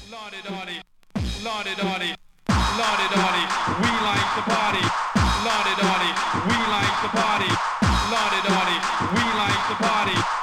Lottie, Lottie, Lottie, Lottie, Lottie, we like to party. Lottie, Lottie, we like to party. Lottie, Lottie, we like to party.